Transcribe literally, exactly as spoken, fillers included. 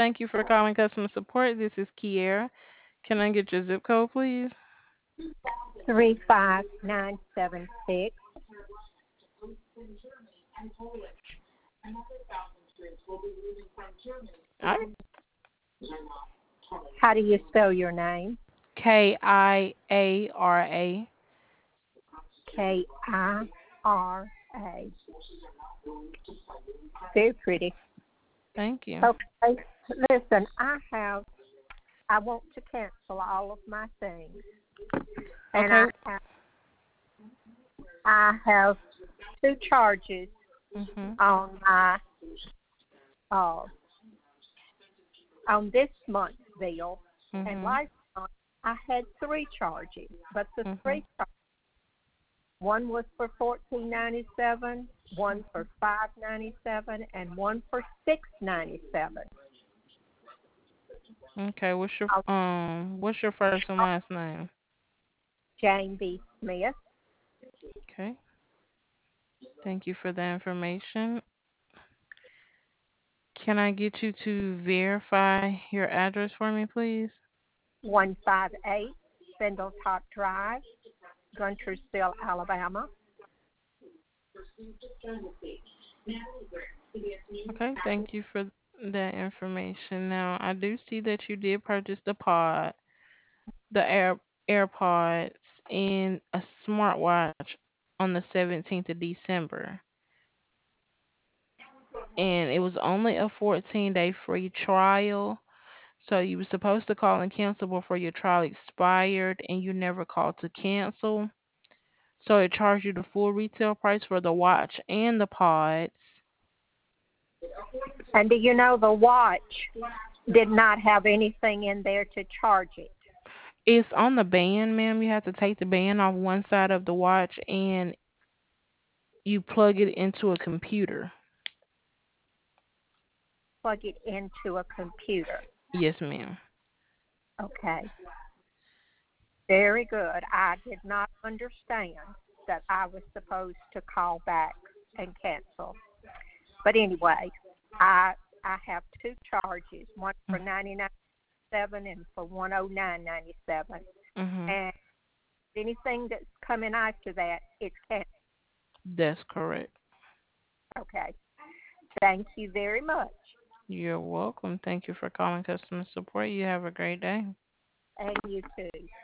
Thank you for calling customer support. This is Kiera. Can I get your zip code, please? three five nine seven six. All right. How do you spell your name? K I A R A. K I R A. Very pretty. Thank you. Okay, listen, I have, I want to cancel all of my things. And Okay. I have, I have two charges Mhm. on my, uh, on this month's bill. And Mhm. last month I had three charges, but the Mhm. three charges, one was for fourteen ninety seven, one for five ninety seven, and one for six ninety seven. Okay. What's your um? What's your first and last name? Jane B. Smith, Okay. Thank you for the information. Can I get you to verify your address for me, please? one five eight Spindletop Drive, Guntersville, Alabama. Okay. Thank you for that information. Now, I do see that you did purchase the pod, the Air AirPods, and a smartwatch on the seventeenth of December. And it was only a fourteen day free trial. So you were supposed to call and cancel before your trial expired, and you never called to cancel. So it charged you the full retail price for the watch and the pods. And do you know the watch did not have anything in there to charge it? It's on the band, ma'am. You have to take the band off one side of the watch and you plug it into a computer. Plug it into a computer. Yes, ma'am. Okay, very good. I did not understand that I was supposed to call back and cancel. But anyway, I I have two charges, one for ninety nine seven and for one oh nine ninety seven. Mhm. And anything that's coming after that, it's canceled. That's correct. Okay. Thank you very much. You're welcome. Thank you for calling customer support. You have a great day. And you too.